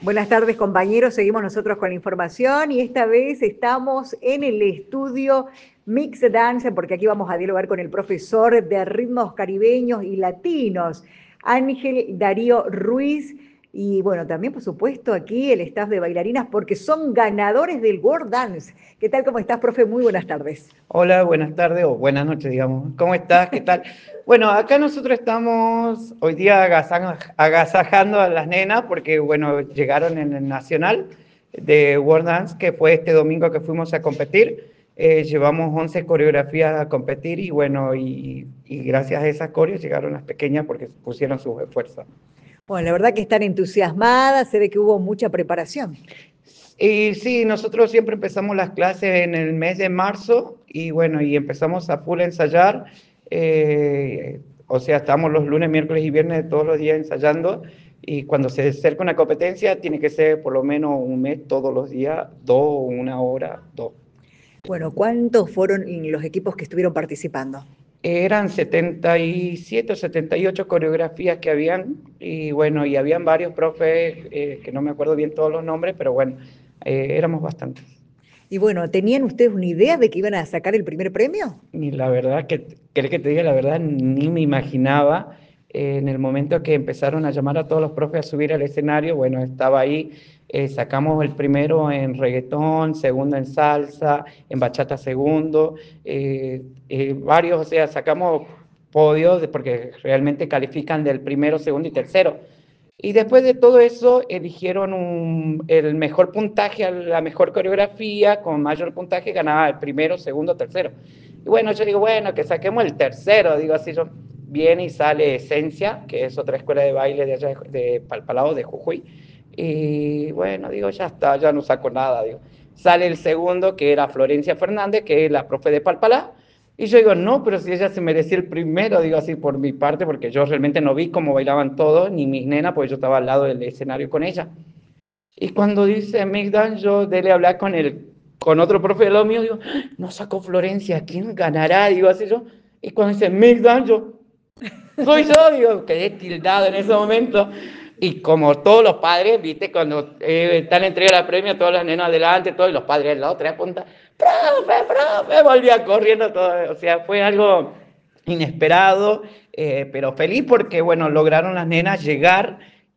Buenas tardes, compañeros. Seguimos nosotros con la información y esta vez estamos en el estudio Mix Dance porque aquí vamos a dialogar con el profesor de ritmos caribeños y latinos, Ángel Darío Ruiz. Y bueno, también por supuesto aquí el staff de bailarinas porque son ganadores del World Dance. ¿Qué tal? ¿Cómo estás, profe? Muy buenas tardes. Hola, buenas tardes o buenas noches, digamos. ¿Cómo estás? ¿Qué tal? Bueno, acá nosotros estamos hoy día agasajando a las nenas porque, bueno, llegaron en el Nacional de World Dance, que fue este domingo que fuimos a competir. Llevamos 11 coreografías a competir y, bueno, y gracias a esas coreos llegaron las pequeñas porque pusieron sus esfuerzos. Bueno, la verdad que están entusiasmadas, se ve que hubo mucha preparación. Y sí, nosotros siempre empezamos las clases en el mes de marzo y bueno, y empezamos a full ensayar. O sea, estamos los lunes, miércoles y viernes todos los días ensayando y cuando se acerca una competencia tiene que ser por lo menos un mes todos los días, 2 1 hora, 2. Bueno, ¿cuántos fueron los equipos que estuvieron participando? Eran 77 o 78 coreografías que habían y bueno, y habían varios profes que no me acuerdo bien todos los nombres, pero bueno, éramos bastantes. Y bueno, ¿tenían ustedes una idea de que iban a sacar el primer premio? Y la verdad, ¿querés que te diga la verdad? Ni me imaginaba en el momento que empezaron a llamar a todos los profes a subir al escenario, bueno, estaba ahí, sacamos el primero en reggaetón, segundo en salsa, en bachata segundo, varios, o sea, sacamos podios porque realmente califican del primero, segundo y tercero. Y después de todo eso, eligieron el mejor puntaje, la mejor coreografía, con mayor puntaje ganaba el primero, segundo, tercero. Y bueno, yo digo, bueno, que saquemos el tercero, digo así, yo viene y sale Esencia, que es otra escuela de baile de allá de Palpalao, de Jujuy. Y bueno, digo, ya está, ya no saco nada, digo. Sale el segundo, que era Florencia Fernández, que es la profe de Palpalá. Y yo digo, no, pero si ella se merecía el primero, digo así por mi parte, porque yo realmente no vi cómo bailaban todos, ni mis nenas, porque yo estaba al lado del escenario con ella. Y cuando dice Mick Dan, yo dele hablar con otro profe de lo mío, digo, no sacó Florencia, ¿quién ganará? Digo así yo. Y cuando dice Mick Dan, yo, soy yo, digo, quedé tildado en ese momento. Y como todos los padres, viste, cuando están entrega la premio, todos los nenos adelante, todos los padres de la otra punta, profe, volvía corriendo todo. O sea, fue algo inesperado, pero feliz porque, bueno, lograron las nenas llegar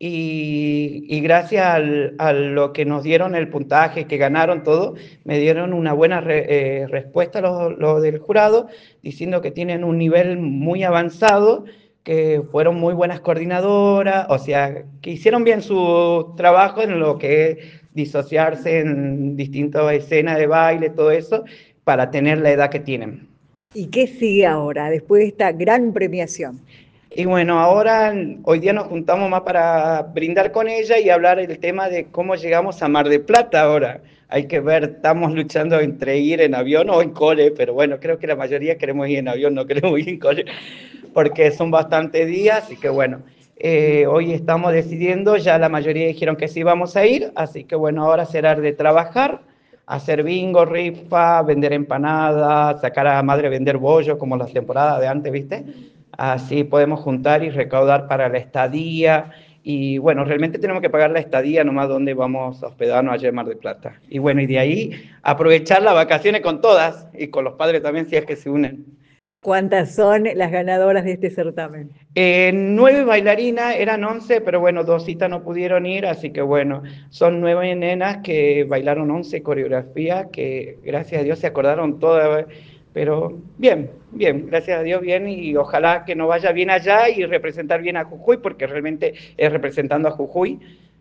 y gracias a lo que nos dieron el puntaje, que ganaron todo, me dieron una buena respuesta los del jurado, diciendo que tienen un nivel muy avanzado, que fueron muy buenas coordinadoras, o sea, que hicieron bien su trabajo en lo que es disociarse en distintas escenas de baile, todo eso, para tener la edad que tienen. ¿Y qué sigue ahora, después de esta gran premiación? Y bueno, ahora hoy día nos juntamos más para brindar con ella y hablar el tema de cómo llegamos a Mar del Plata ahora. Hay que ver, estamos luchando entre ir en avión o en cole, pero bueno, creo que la mayoría queremos ir en avión, no queremos ir en cole, porque son bastantes días, y que bueno, hoy estamos decidiendo, ya la mayoría dijeron que sí vamos a ir, así que bueno, ahora será de trabajar, hacer bingo, rifa, vender empanadas, sacar a la madre a vender bollo, como las temporadas de antes, ¿viste? Así podemos juntar y recaudar para la estadía. Y bueno, realmente tenemos que pagar la estadía nomás donde vamos a hospedarnos allá en Mar del Plata. Y bueno, y de ahí aprovechar las vacaciones con todas y con los padres también si es que se unen. ¿Cuántas son las ganadoras de este certamen? 9 bailarinas, eran 11, pero bueno, 2 no pudieron ir, así que bueno, son 9 nenas que bailaron 11 coreografías, que gracias a Dios se acordaron todas, pero bien, bien, gracias a Dios bien, y ojalá que nos vaya bien allá y representar bien a Jujuy, porque realmente es representando a Jujuy,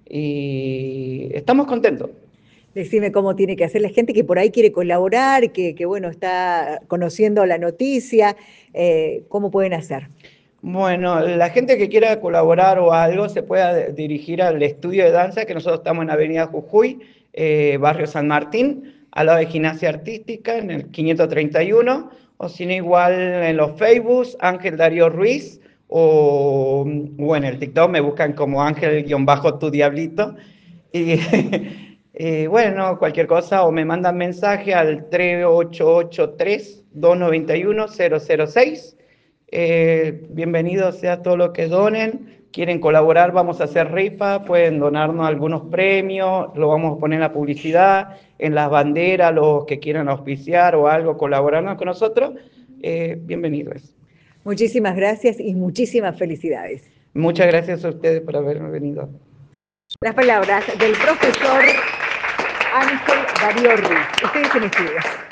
y estamos contentos. Decime cómo tiene que hacer la gente que por ahí quiere colaborar, que bueno, está conociendo la noticia, ¿cómo pueden hacer? Bueno, la gente que quiera colaborar o algo se puede dirigir al estudio de danza, que nosotros estamos en Avenida Jujuy, Barrio San Martín, al lado de Gimnasia Artística, en el 531, o si no igual en los Facebooks, Ángel Darío Ruiz, o en el TikTok me buscan como Ángel-tu Diablito. Y, y bueno, cualquier cosa, o me mandan mensaje al 3883-291-006. Bienvenido sea todo lo que donen. quieren colaborar, vamos a hacer rifa, pueden donarnos algunos premios, lo vamos a poner en la publicidad, en las banderas, los que quieran auspiciar o algo, colaborarnos con nosotros, bienvenidos. Muchísimas gracias y muchísimas felicidades. Muchas gracias a ustedes por haberme venido. Las palabras del profesor Ángel Darío Ruiz. Ustedes en estudios.